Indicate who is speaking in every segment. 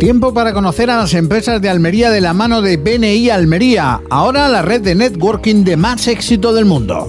Speaker 1: Tiempo para conocer a las empresas de Almería de la mano de BNI Almería, ahora la red de networking de más éxito del mundo.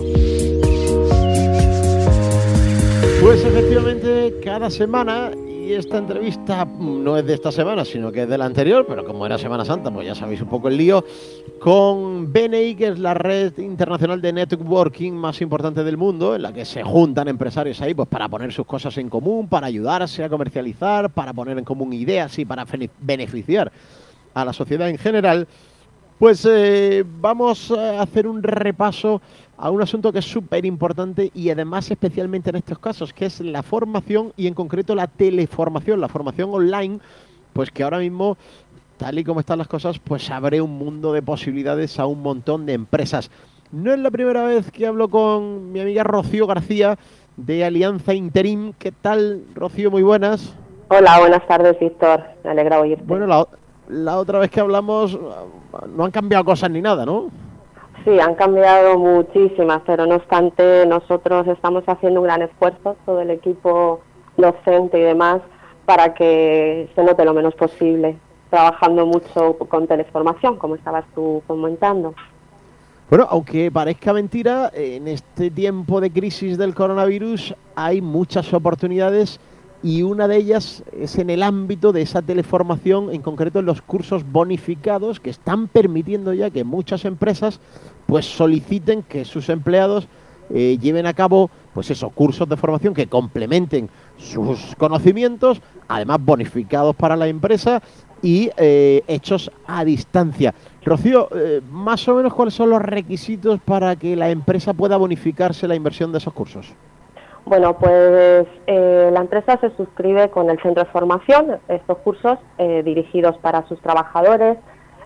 Speaker 2: Pues efectivamente, cada semana, y esta entrevista no es de esta semana, sino que es de la anterior, pero como era Semana Santa, pues ya sabéis un poco el lío, con BNI, que es la red internacional de networking más importante del mundo, en la que se juntan empresarios ahí pues para poner sus cosas en común, para ayudarse a comercializar, para poner en común ideas y para beneficiar a la sociedad en general. Pues vamos a hacer un repaso a un asunto que es súper importante y además especialmente en estos casos, que es la formación y en concreto la teleformación, la formación online, pues que ahora mismo, tal y como están las cosas, pues abre un mundo de posibilidades a un montón de empresas. No es la primera vez que hablo con mi amiga Rocío García de Alianza Interim. ¿Qué tal, Rocío? Muy buenas.
Speaker 3: Hola, buenas tardes, Víctor. Me alegra oírte.
Speaker 2: Bueno, la otra vez que hablamos no han cambiado cosas ni nada, ¿no?
Speaker 3: Sí, han cambiado muchísimas, pero no obstante nosotros estamos haciendo un gran esfuerzo, todo el equipo docente y demás, para que se note lo menos posible, trabajando mucho con teleformación, como estabas tú comentando.
Speaker 2: Bueno, aunque parezca mentira, en este tiempo de crisis del coronavirus hay muchas oportunidades y una de ellas es en el ámbito de esa teleformación, en concreto en los cursos bonificados que están permitiendo ya que muchas empresas pues soliciten que sus empleados lleven a cabo pues esos cursos de formación que complementen sus conocimientos, además bonificados para la empresa y hechos a distancia. Rocío, más o menos cuáles son los requisitos para que la empresa pueda bonificarse la inversión de esos cursos.
Speaker 3: Bueno, pues la empresa se suscribe con el centro de formación, estos cursos dirigidos para sus trabajadores.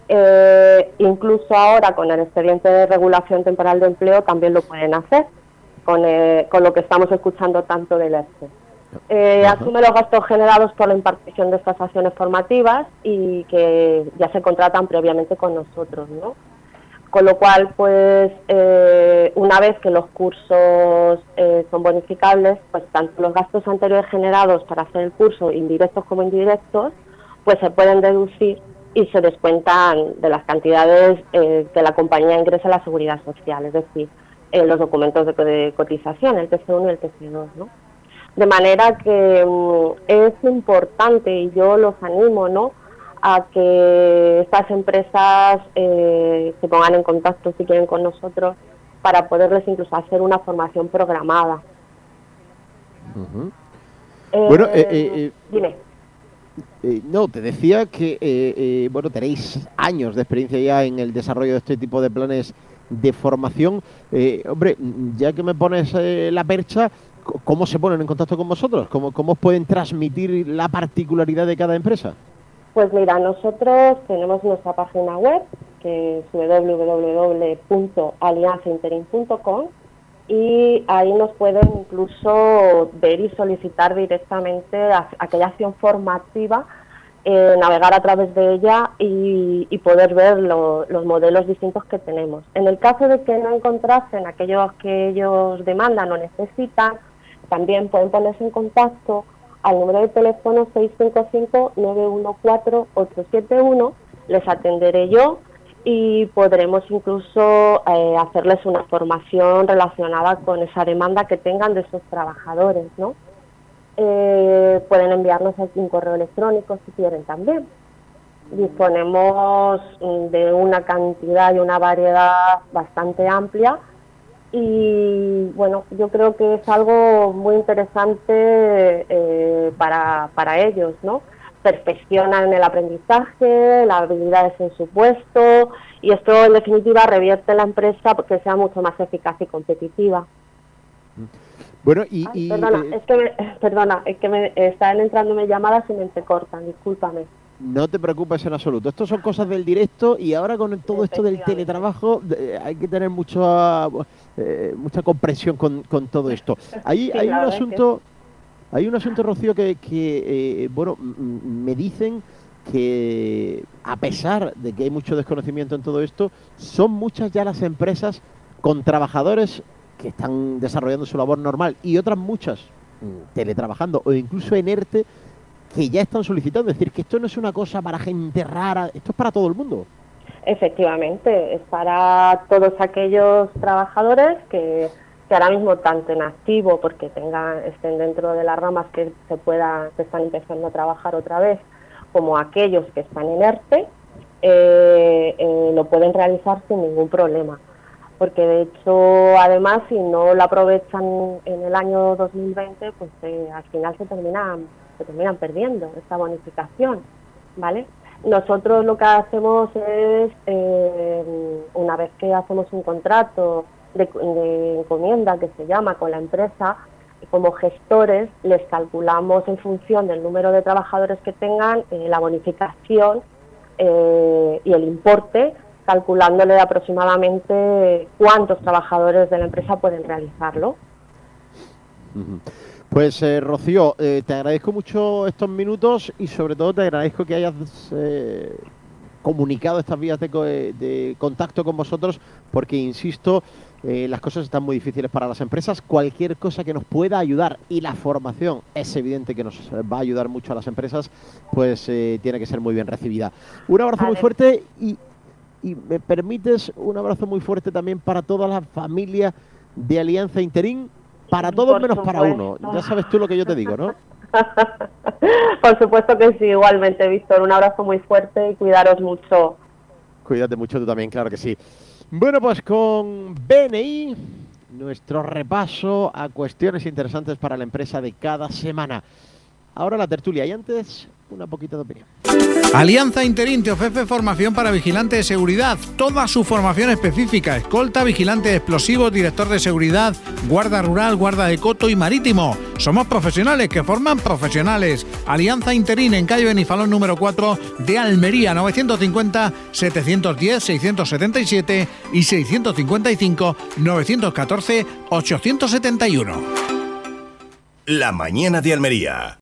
Speaker 3: Incluso ahora con el expediente de regulación temporal de empleo también lo pueden hacer, con lo que estamos escuchando tanto del ERTE. Asume los gastos generados por la impartición de estas acciones formativas y que ya se contratan previamente con nosotros, ¿no? Con lo cual, pues, una vez que los cursos son bonificables, pues tanto los gastos anteriores generados para hacer el curso, indirectos como indirectos, pues se pueden deducir y se descuentan de las cantidades que la compañía ingresa a la Seguridad Social, es decir, los documentos de cotización, el TC1 y el TC2, ¿no? De manera que es importante, y yo los animo, ¿no?, a que estas empresas se pongan en contacto si quieren con nosotros para poderles incluso hacer una formación programada.
Speaker 2: Bueno,
Speaker 3: dime.
Speaker 2: No, te decía que bueno, tenéis años de experiencia ya en el desarrollo de este tipo de planes de formación. Hombre, ya que me pones la percha, ¿cómo se ponen en contacto con vosotros? ¿Cómo os pueden transmitir la particularidad de cada empresa?
Speaker 3: Pues mira, nosotros tenemos nuestra página web, que es www.alianzainterim.com, y ahí nos pueden incluso ver y solicitar directamente aquella acción formativa, navegar a través de ella y poder ver los modelos distintos que tenemos. En el caso de que no encontrasen aquellos que ellos demandan o necesitan, también pueden ponerse en contacto al número de teléfono 655-914-871, les atenderé yo y podremos incluso hacerles una formación relacionada con esa demanda que tengan de esos trabajadores, ¿no? Pueden enviarnos aquí un correo electrónico si quieren también. Disponemos de una cantidad y una variedad bastante amplia. Y bueno, yo creo que es algo muy interesante para ellos, ¿no? Perfeccionan el aprendizaje, las habilidades en su puesto, y esto en definitiva revierte la empresa porque sea mucho más eficaz y competitiva.
Speaker 2: Bueno,
Speaker 3: Perdona, es que me están entrándome llamadas y me entrecortan, discúlpame.
Speaker 2: No te preocupes en absoluto. Estos son cosas del directo y ahora con todo esto del teletrabajo hay que tener mucha comprensión con todo esto. Hay un asunto, Rocío, que bueno, me dicen que a pesar de que hay mucho desconocimiento en todo esto, son muchas ya las empresas con trabajadores que están desarrollando su labor normal y otras muchas teletrabajando o incluso en ERTE, que ya están solicitando. Es decir, que esto no es una cosa para gente rara, esto es para todo el mundo.
Speaker 3: Efectivamente, es para todos aquellos trabajadores que ahora mismo tanto en activo, porque estén dentro de las ramas que están empezando a trabajar otra vez, como aquellos que están en ERTE, lo pueden realizar sin ningún problema. Porque de hecho, además, si no lo aprovechan en el año 2020, pues al final se terminan perdiendo esta bonificación, ¿vale? Nosotros lo que hacemos es, una vez que hacemos un contrato de encomienda, que se llama, con la empresa, como gestores les calculamos en función del número de trabajadores que tengan la bonificación y el importe, calculándole aproximadamente cuántos trabajadores de la empresa pueden realizarlo.
Speaker 2: Pues Rocío, te agradezco mucho estos minutos y sobre todo te agradezco que hayas comunicado estas vías de contacto con vosotros, porque insisto, las cosas están muy difíciles para las empresas. Cualquier cosa que nos pueda ayudar, y la formación es evidente que nos va a ayudar mucho a las empresas, pues tiene que ser muy bien recibida. Un abrazo muy fuerte y me permites un abrazo muy fuerte también para toda la familia de Alianza Interim, para todos menos para uno. Ya sabes tú lo que yo te digo, ¿no?
Speaker 3: Por supuesto que sí, igualmente, Víctor. Un abrazo muy fuerte y cuidaros mucho.
Speaker 2: Cuídate mucho tú también, claro que sí. Bueno, pues con BNI, nuestro repaso a cuestiones interesantes para la empresa de cada semana. Ahora la tertulia y antes una poquita de opinión.
Speaker 1: Alianza Interim te ofrece formación para vigilante de seguridad, toda su formación específica: escolta, vigilante de explosivos, director de seguridad, guarda rural, guarda de coto y marítimo. Somos profesionales que forman profesionales. Alianza Interim en calle Benifalón número 4 de Almería, 950-710-677 y 655-914-871.
Speaker 4: La mañana de Almería.